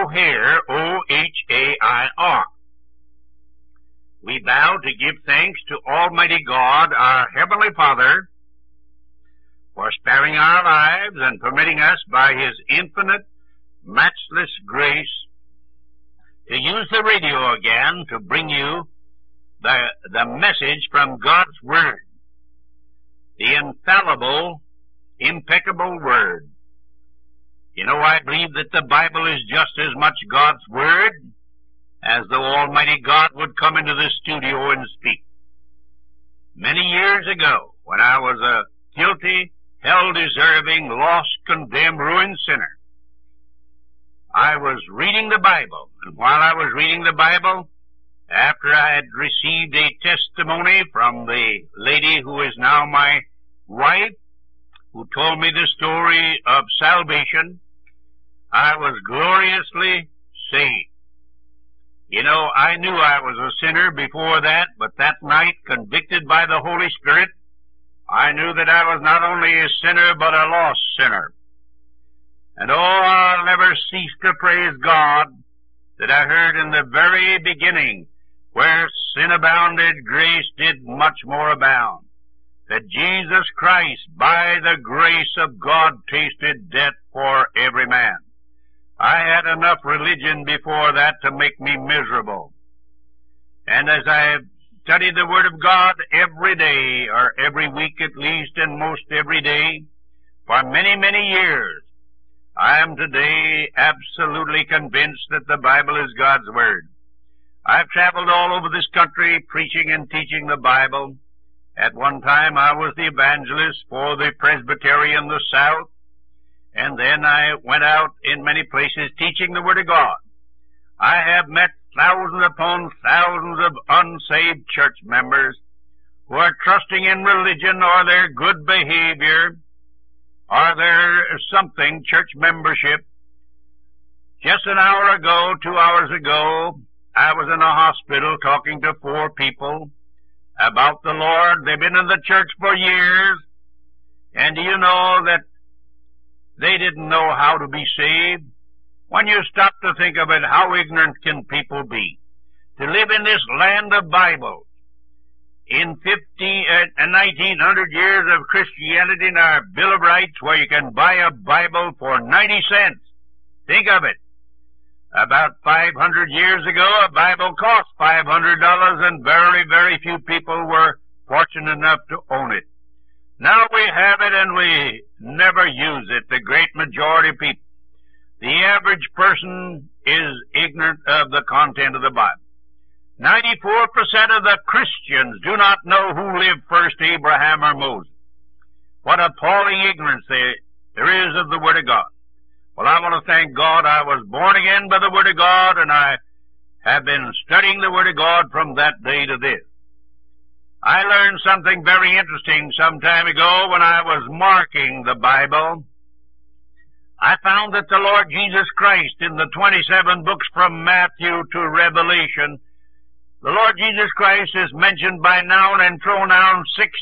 Ohair, O-H-A-I-R. We vow to give thanks to Almighty God, our Heavenly Father, for sparing our lives and permitting us by His infinite, matchless grace to use the radio again to bring you the message from God's Word, the infallible, impeccable Word. You know, I believe that the Bible is just as much God's Word as though Almighty God would come into this studio and speak. Many years ago, when I was a guilty, hell-deserving, lost, condemned, ruined sinner, I was reading the Bible, and while I was reading the Bible, after I had received a testimony from the lady who is now my wife, who told me the story of salvation, I was gloriously saved. You know, I knew I was a sinner before that, but that night, convicted by the Holy Spirit, I knew that I was not only a sinner, but a lost sinner. And oh, I'll never cease to praise God that I heard in the very beginning, where sin abounded, grace did much more abound. That Jesus Christ, by the grace of God, tasted death for every man. I had enough religion before that to make me miserable. And as I have studied the Word of God every day, or every week at least, and most every day, for many, many years, I am today absolutely convinced that the Bible is God's Word. I've traveled all over this country preaching and teaching the Bible. At one time I was the evangelist for the Presbytery in the South, and then I went out in many places teaching the Word of God. I have met thousands upon thousands of unsaved church members who are trusting in religion or their good behavior or their something, church membership. Just an hour ago, 2 hours ago, I was in a hospital talking to 4 people about the Lord. They've been in the church for years, and do you know that they didn't know how to be saved? When you stop to think of it, how ignorant can people be? To live in this land of Bible, in 1900 years of Christianity in our Bill of Rights, where you can buy a Bible for 90 cents. Think of it. About 500 years ago, a Bible cost $500, and very, very few people were fortunate enough to own it. Now we have it, and we never use it, the great majority of people. The average person is ignorant of the content of the Bible. 94% of the Christians do not know who lived first, Abraham or Moses. What appalling ignorance there is of the Word of God. Well, I want to thank God I was born again by the Word of God, and I have been studying the Word of God from that day to this. I learned something very interesting some time ago when I was marking the Bible. I found that the Lord Jesus Christ, in the 27 books from Matthew to Revelation, the Lord Jesus Christ is mentioned by noun and pronoun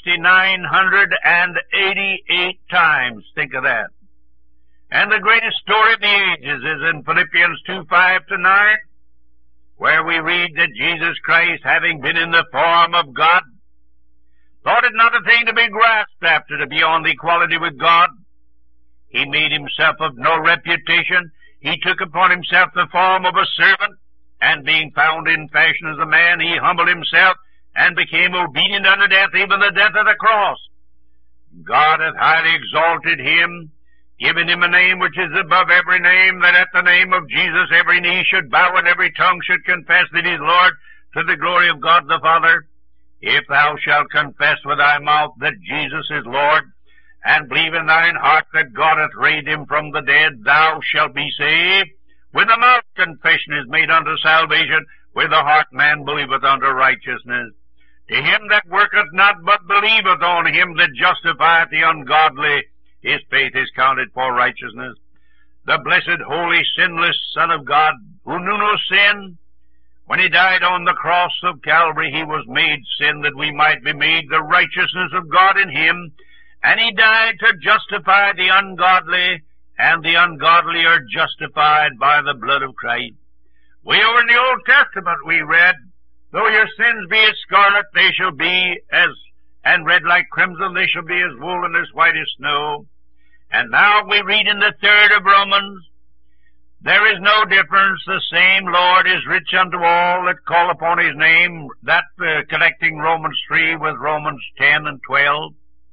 6,988 times. Think of that. And the greatest story of the ages is in Philippians 2:5-9, where we read that Jesus Christ, having been in the form of God, thought it not a thing to be grasped after to be on equality with God. He made himself of no reputation. He took upon himself the form of a servant, and being found in fashion as a man, he humbled himself and became obedient unto death, even the death of the cross. God hath highly exalted him, given him a name which is above every name, that at the name of Jesus every knee should bow and every tongue should confess that he is Lord, to the glory of God the Father. If thou shalt confess with thy mouth that Jesus is Lord, and believe in thine heart that God hath raised him from the dead, thou shalt be saved. With the mouth confession is made unto salvation, with the heart man believeth unto righteousness. To him that worketh not, but believeth on him that justifieth the ungodly, his faith is counted for righteousness. The blessed, holy, sinless Son of God, who knew no sin, when he died on the cross of Calvary, he was made sin that we might be made the righteousness of God in him. And he died to justify the ungodly and the ungodly are justified by the blood of Christ. We over in the Old Testament we read, though your sins be as scarlet, they shall be and red like crimson, they shall be as wool and as white as snow. And now we read in the 3rd of Romans, there is no difference, the same Lord is rich unto all that call upon his name, that connecting Romans 3 with Romans 10 and 12.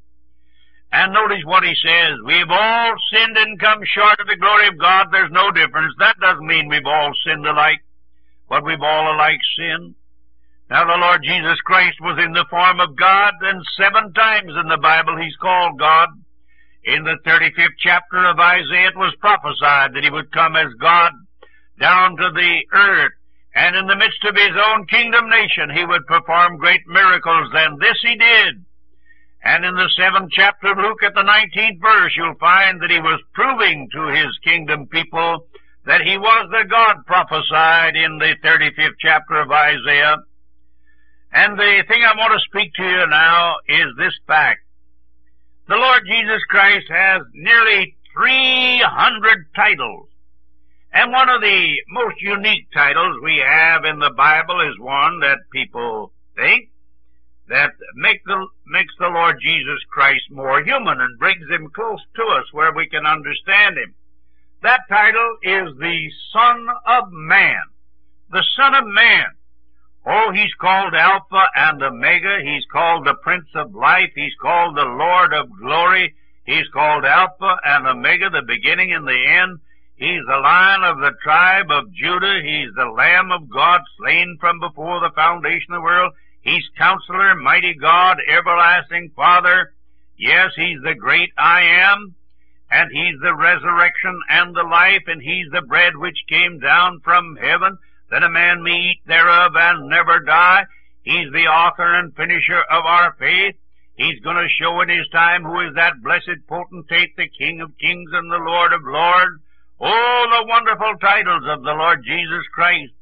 And notice what he says, we've all sinned and come short of the glory of God. There's no difference. That doesn't mean we've all sinned alike, but we've all alike sinned. Now the Lord Jesus Christ was in the form of God, and 7 times in the Bible he's called God. In the 35th chapter of Isaiah it was prophesied that he would come as God down to the earth, and in the midst of his own kingdom nation he would perform great miracles, and this he did. And in the 7th chapter of Luke at the 19th verse, you'll find that he was proving to his kingdom people that he was the God prophesied in the 35th chapter of Isaiah. And the thing I want to speak to you now is this fact. The Lord Jesus Christ has nearly 300 titles. And one of the most unique titles we have in the Bible is one that people think that makes the Lord Jesus Christ more human and brings him close to us where we can understand him. That title is the Son of Man. The Son of Man. Oh, he's called Alpha and Omega. He's called the Prince of Life. He's called the Lord of Glory. He's called Alpha and Omega, the beginning and the end. He's the Lion of the tribe of Judah. He's the Lamb of God slain from before the foundation of the world. He's Counselor, Mighty God, Everlasting Father. Yes, he's the great I am, and he's the resurrection and the life, and he's the bread which came down from heaven, that a man may eat thereof and never die. He's the author and finisher of our faith. He's going to show in his time who is that blessed potentate, the King of kings and the Lord of lords. Oh, the wonderful titles of the Lord Jesus Christ.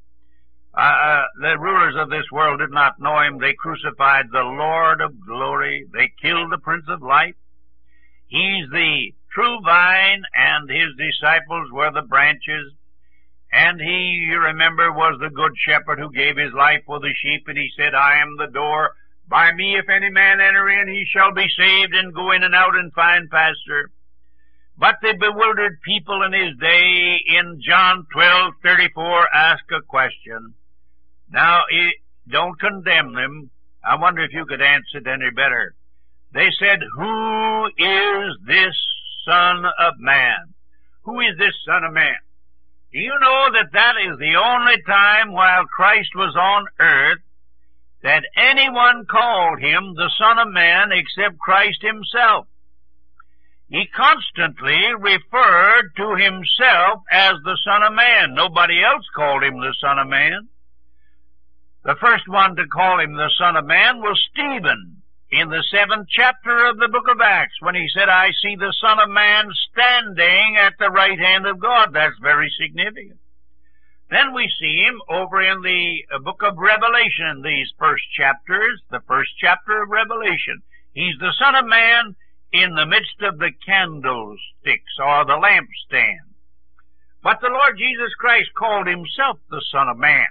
The rulers of this world did not know him. They crucified the Lord of glory. They killed the Prince of Life. He's the true vine, and his disciples were the branches. And he, you remember, was the good shepherd who gave his life for the sheep, and he said, I am the door. By me, if any man enter in, he shall be saved and go in and out and find pasture. But the bewildered people in his day, in John 12:34, ask a question. Now, don't condemn them. I wonder if you could answer it any better. They said, who is this Son of Man? Who is this Son of Man? Do you know that is the only time while Christ was on earth that anyone called him the Son of Man except Christ himself? He constantly referred to himself as the Son of Man. Nobody else called him the Son of Man. The first one to call him the Son of Man was Stephen in the 7th chapter of the book of Acts, when he said, I see the Son of Man standing at the right hand of God. That's very significant. Then we see him over in the book of Revelation, these first chapters, the first chapter of Revelation. He's the Son of Man in the midst of the candlesticks or the lampstand. But the Lord Jesus Christ called himself the Son of Man.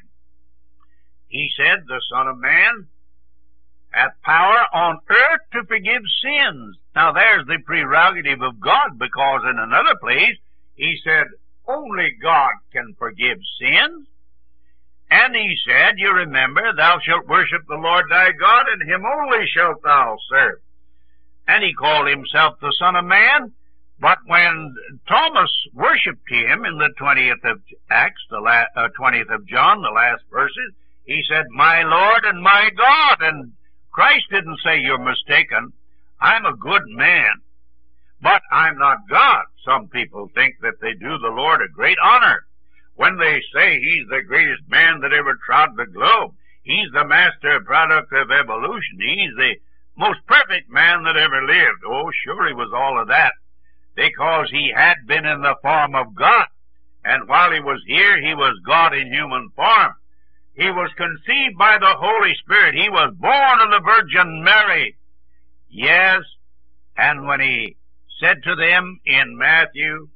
He said, the Son of Man hath power on earth to forgive sins. Now there's the prerogative of God, because in another place he said, only God can forgive sins. And he said, you remember, thou shalt worship the Lord thy God, and him only shalt thou serve. And he called himself the Son of Man. But when Thomas worshipped him in the 20th of Acts, 20th of John, the last verses, he said, my Lord and my God. And Christ didn't say, you're mistaken. I'm a good man, but I'm not God. Some people think that they do the Lord a great honor when they say he's the greatest man that ever trod the globe. He's the master product of evolution. He's the most perfect man that ever lived. Oh, sure, he was all of that, because he had been in the form of God. And while he was here, he was God in human form. He was conceived by the Holy Spirit. He was born of the Virgin Mary. Yes, and when he said to them in Matthew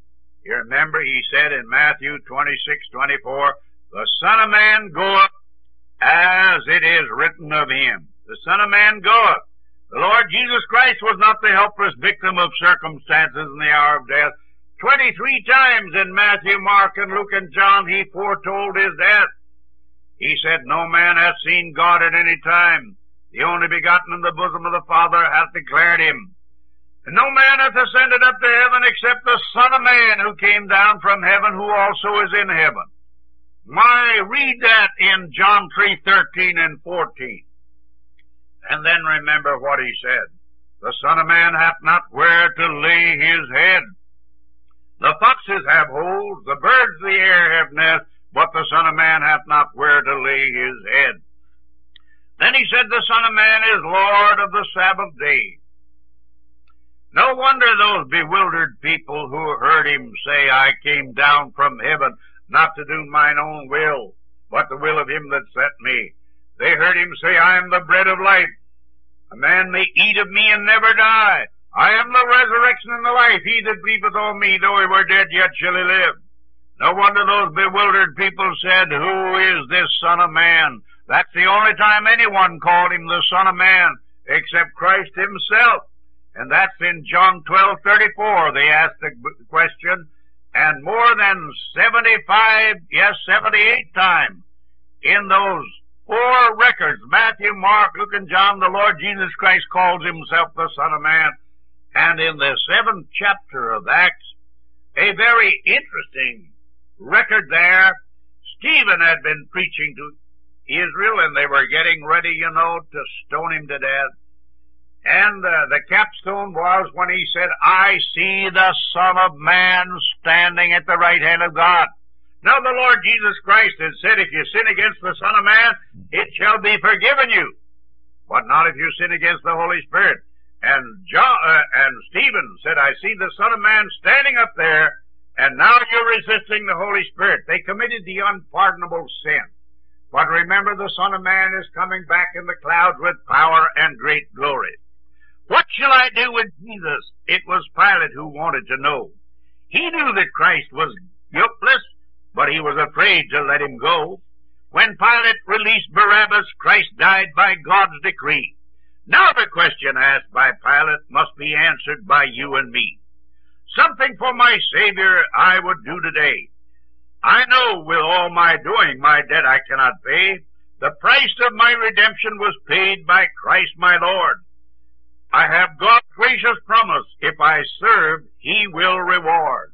You remember he said in Matthew 26:24, the Son of Man goeth as it is written of him. The Son of Man goeth. The Lord Jesus Christ was not the helpless victim of circumstances in the hour of death. 23 times in Matthew, Mark, and Luke, and John he foretold his death. He said, no man hath seen God at any time. The only begotten in the bosom of the Father hath declared him. And no man hath ascended up to heaven except the Son of Man, who came down from heaven, who also is in heaven. Read that in John 3:13 and 14. And then remember what he said. The Son of Man hath not where to lay his head. The foxes have holes, the birds of the air have nests, but the Son of Man hath not where to lay his head. Then he said, the Son of Man is Lord of the Sabbath day. No wonder those bewildered people who heard him say, I came down from heaven not to do mine own will, but the will of him that sent me. They heard him say, I am the bread of life. A man may eat of me and never die. I am the resurrection and the life. He that believeth on me, though he were dead, yet shall he live. No wonder those bewildered people said, who is this Son of Man? That's the only time anyone called him the Son of Man, except Christ himself. And that's in John 12:34. They asked the question, and more than 78 times in those 4 records, Matthew, Mark, Luke, and John, the Lord Jesus Christ calls himself the Son of Man. And in the 7th chapter of Acts, a very interesting record there, Stephen had been preaching to Israel, and they were getting ready, to stone him to death. And the capstone was when he said, I see the Son of Man standing at the right hand of God. Now the Lord Jesus Christ had said, if you sin against the Son of Man, it shall be forgiven you, but not if you sin against the Holy Spirit. And Stephen said, I see the Son of Man standing up there, and now you're resisting the Holy Spirit. They committed the unpardonable sin. But remember, the Son of Man is coming back in the clouds with power and great glory. What shall I do with Jesus? It was Pilate who wanted to know. He knew that Christ was guiltless, but he was afraid to let him go. When Pilate released Barabbas, Christ died by God's decree. Now the question asked by Pilate must be answered by you and me. Something for my Savior I would do today. I know with all my doing my debt I cannot pay. The price of my redemption was paid by Christ my Lord. I have God's gracious promise. If I serve, he will reward.